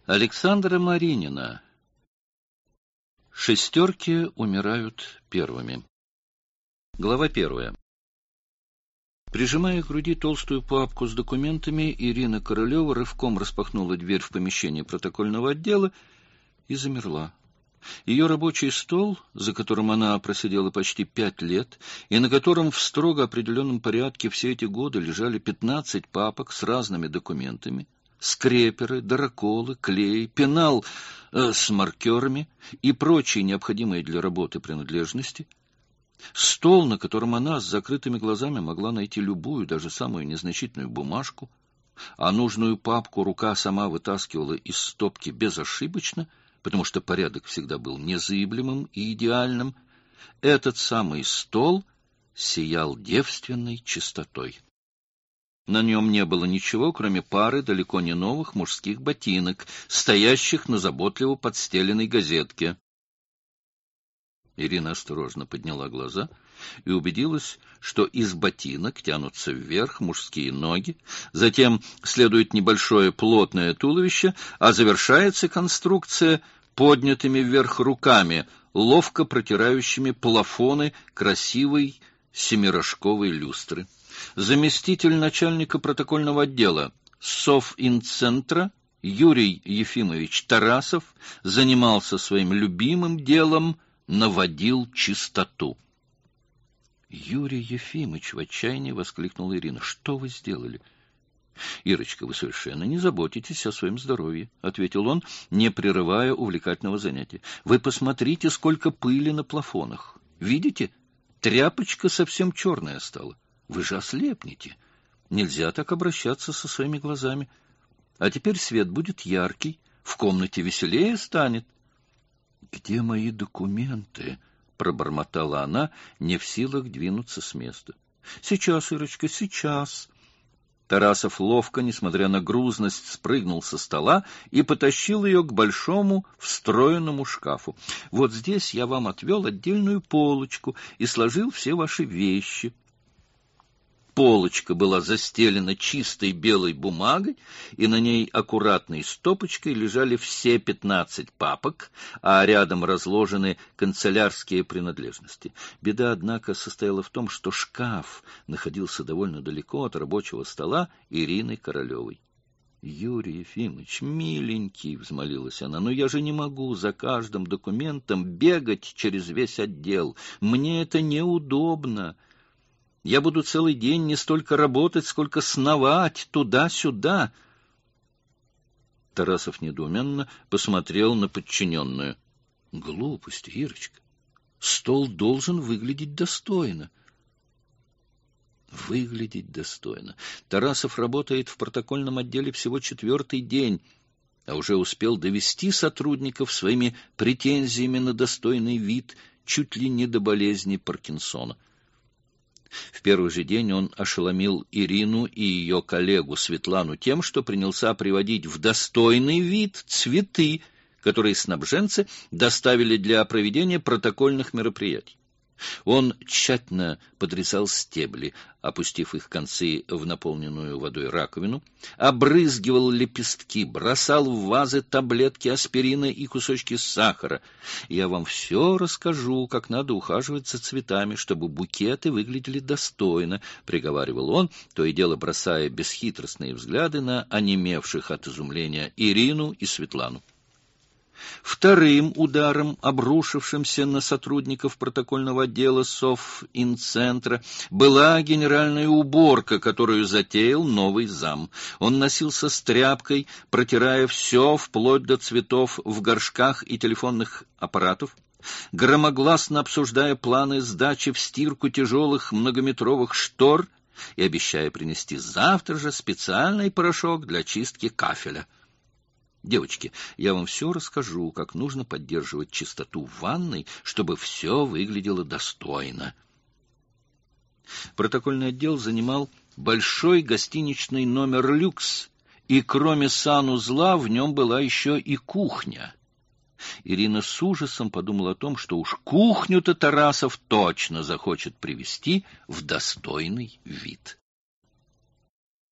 Александра Маринина. Шестерки умирают первыми. Глава 1. Прижимая к груди толстую папку с документами, Ирина Королева рывком распахнула дверь в помещение протокольного отдела и замерла. Ее рабочий стол, за которым она просидела почти 5 лет, и на котором в строго определенном порядке все эти годы лежали 15 папок с разными документами, скреперы, дыроколы, клей, пенал с маркерами и прочие необходимые для работы принадлежности. Стол, на котором она с закрытыми глазами могла найти любую, даже самую незначительную бумажку, а нужную папку рука сама вытаскивала из стопки безошибочно, потому что порядок всегда был незыблемым и идеальным. Этот самый стол сиял девственной чистотой. На нем не было ничего, кроме пары далеко не новых мужских ботинок, стоящих на заботливо подстеленной газетке. Ирина осторожно подняла глаза и убедилась, что из ботинок тянутся вверх мужские ноги, затем следует небольшое плотное туловище, а завершается конструкция поднятыми вверх руками, ловко протирающими плафоны красивой семирожковой люстры. Заместитель начальника протокольного отдела Совинцентра Юрий Ефимович Тарасов занимался своим любимым делом, наводил чистоту. «Юрий Ефимович!» — в отчаянии воскликнула Ирина. «Что вы сделали?» «Ирочка, вы совершенно не заботитесь о своем здоровье», — ответил он, не прерывая увлекательного занятия. «Вы посмотрите, сколько пыли на плафонах. Видите? Тряпочка совсем черная стала. Вы же ослепнете. Нельзя так обращаться со своими глазами. А теперь свет будет яркий, в комнате веселее станет». «Где мои документы?» — пробормотала она, не в силах двинуться с места. «Сейчас, Ирочка, сейчас». Тарасов ловко, несмотря на грузность, спрыгнул со стола и потащил ее к большому встроенному шкафу. «Вот здесь я вам отвел отдельную полочку и сложил все ваши вещи». Полочка была застелена чистой белой бумагой, и на ней аккуратной стопочкой лежали все 15 папок, а рядом разложены канцелярские принадлежности. Беда, однако, состояла в том, что шкаф находился довольно далеко от рабочего стола Ирины Королевой. «Юрий Ефимович, миленький!» — взмолилась она. «Но я же не могу за каждым документом бегать через весь отдел. Мне это неудобно. Я буду целый день не столько работать, сколько сновать туда-сюда». Тарасов недоуменно посмотрел на подчиненную. «Глупость, Ирочка. Стол должен выглядеть достойно». Выглядеть достойно. Тарасов работает в протокольном отделе всего 4-й день, а уже успел довести сотрудников своими претензиями на достойный вид чуть ли не до болезни Паркинсона. В первый же день он ошеломил Ирину и ее коллегу Светлану тем, что принялся приводить в достойный вид цветы, которые снабженцы доставили для проведения протокольных мероприятий. Он тщательно подрезал стебли, опустив их концы в наполненную водой раковину, обрызгивал лепестки, бросал в вазы таблетки аспирина и кусочки сахара. «Я вам все расскажу, как надо ухаживать за цветами, чтобы букеты выглядели достойно», — приговаривал он, то и дело бросая бесхитростные взгляды на онемевших от изумления Ирину и Светлану. Вторым ударом, обрушившимся на сотрудников протокольного отдела Совинцентра, была генеральная уборка, которую затеял новый зам. Он носился с тряпкой, протирая все, вплоть до цветов в горшках и телефонных аппаратов, громогласно обсуждая планы сдачи в стирку тяжелых многометровых штор и обещая принести завтра же специальный порошок для чистки кафеля. «Девочки, я вам все расскажу, как нужно поддерживать чистоту в ванной, чтобы все выглядело достойно». Протокольный отдел занимал большой гостиничный номер «Люкс», и кроме санузла в нем была еще и кухня. Ирина с ужасом подумала о том, что уж кухню-то Тарасов точно захочет привести в достойный вид.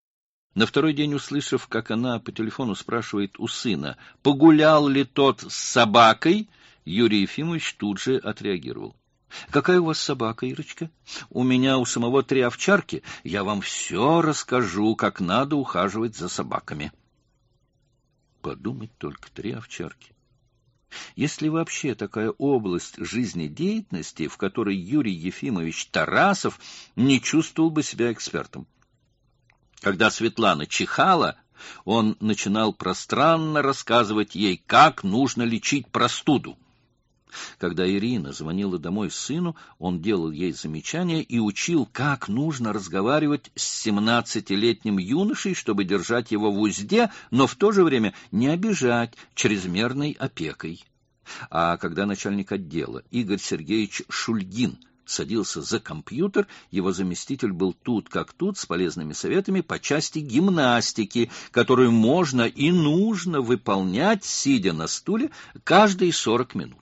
На второй день, услышав, как она по телефону спрашивает у сына, погулял ли тот с собакой, Юрий Ефимович тут же отреагировал. — Какая у вас собака, Ирочка? У меня у самого 3 овчарки. Я вам все расскажу, как надо ухаживать за собаками. Подумать только, 3 овчарки. Если вообще такая область жизнедеятельности, в которой Юрий Ефимович Тарасов не чувствовал бы себя экспертом. Когда Светлана чихала, он начинал пространно рассказывать ей, как нужно лечить простуду. Когда Ирина звонила домой сыну, он делал ей замечания и учил, как нужно разговаривать с 17-летним юношей, чтобы держать его в узде, но в то же время не обижать чрезмерной опекой. А когда начальник отдела Игорь Сергеевич Шульгин садился за компьютер, его заместитель был тут как тут с полезными советами по части гимнастики, которую можно и нужно выполнять, сидя на стуле, каждые 40 минут.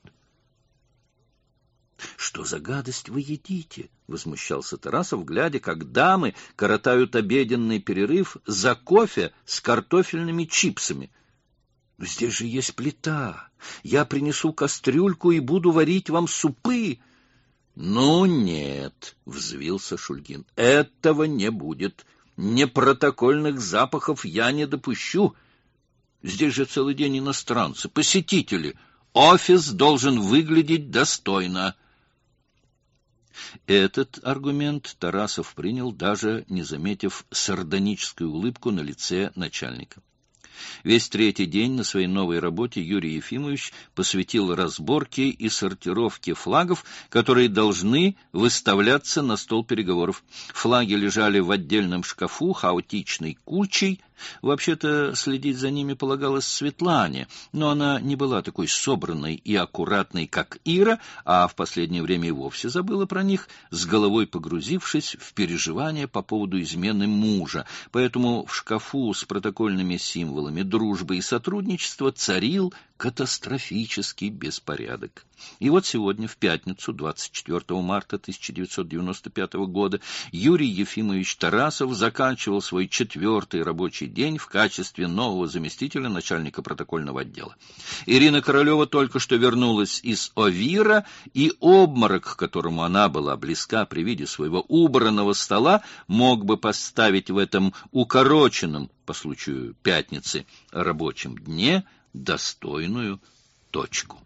— Что за гадость вы едите? — возмущался Тарасов, глядя, как дамы коротают обеденный перерыв за кофе с картофельными чипсами. — Здесь же есть плита. Я принесу кастрюльку и буду варить вам супы. — Ну нет, — взвился Шульгин, — этого не будет. Непротокольных запахов я не допущу. Здесь же целый день иностранцы, посетители. Офис должен выглядеть достойно. Этот аргумент Тарасов принял, даже не заметив сардоническую улыбку на лице начальника. Весь 3-й день на своей новой работе Юрий Ефимович посвятил разборке и сортировке флагов, которые должны выставляться на стол переговоров. Флаги лежали в отдельном шкафу хаотичной кучей. Вообще-то следить за ними полагалось Светлане, но она не была такой собранной и аккуратной, как Ира, а в последнее время и вовсе забыла про них, с головой погрузившись в переживания по поводу измены мужа. Поэтому в шкафу с протокольными символами дружбы и сотрудничества царил катастрофический беспорядок. И вот сегодня, в пятницу, 24 марта 1995 года, Юрий Ефимович Тарасов заканчивал свой 4-й рабочий день в качестве нового заместителя начальника протокольного отдела. Ирина Королева только что вернулась из Овира, и обморок, к которому она была близка при виде своего убранного стола, мог бы поставить в этом укороченном, по случаю пятницы, рабочем дне достойную точку.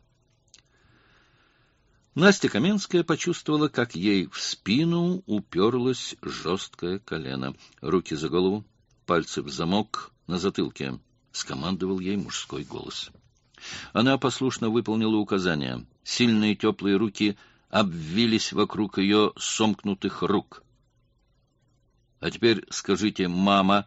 Настя Каменская почувствовала, как ей в спину уперлось жесткое колено. Руки за голову, пальцы в замок на затылке, — скомандовал ей мужской голос. Она послушно выполнила указания. Сильные теплые руки обвились вокруг ее сомкнутых рук. — А теперь скажите «мама».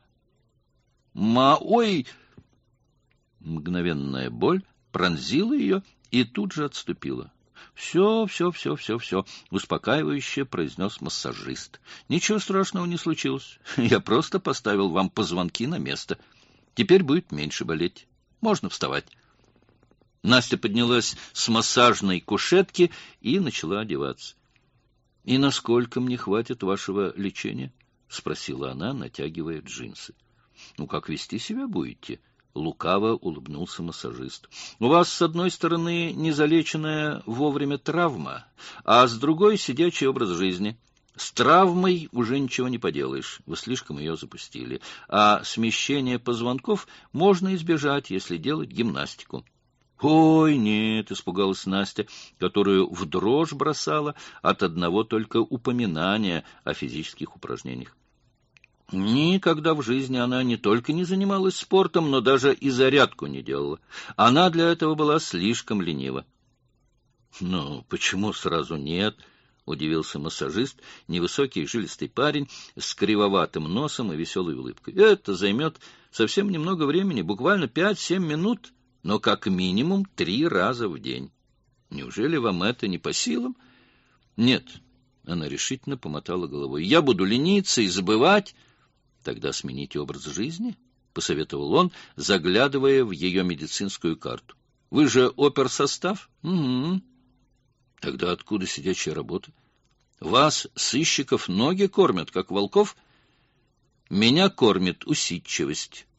Ой! Мгновенная боль пронзила ее и тут же отступила. «Все, — успокаивающе произнес массажист. — Ничего страшного не случилось. Я просто поставил вам позвонки на место. Теперь будет меньше болеть. Можно вставать». Настя поднялась с массажной кушетки и начала одеваться. — И насколько мне хватит вашего лечения? — спросила она, натягивая джинсы. — Ну, как вести себя будете? — лукаво улыбнулся массажист. — У вас, с одной стороны, незалеченная вовремя травма, а с другой — сидячий образ жизни. С травмой уже ничего не поделаешь, вы слишком ее запустили. А смещение позвонков можно избежать, если делать гимнастику. — Ой, нет, — испугалась Настя, которую в дрожь бросала от одного только упоминания о физических упражнениях. Никогда в жизни она не только не занималась спортом, но даже и зарядку не делала. Она для этого была слишком ленива. — Ну, почему сразу нет? — удивился массажист, невысокий жилистый парень с кривоватым носом и веселой улыбкой. — Это займет совсем немного времени, буквально 5-7 минут, но как минимум 3 раза в день. Неужели вам это не по силам? — Нет, — она решительно помотала головой. — Я буду лениться и забывать. Тогда смените образ жизни, — посоветовал он, заглядывая в ее медицинскую карту. — Вы же оперсостав? — Угу. — Тогда откуда сидячая работа? Вас, сыщиков, ноги кормят, как волков? Меня кормит усидчивость.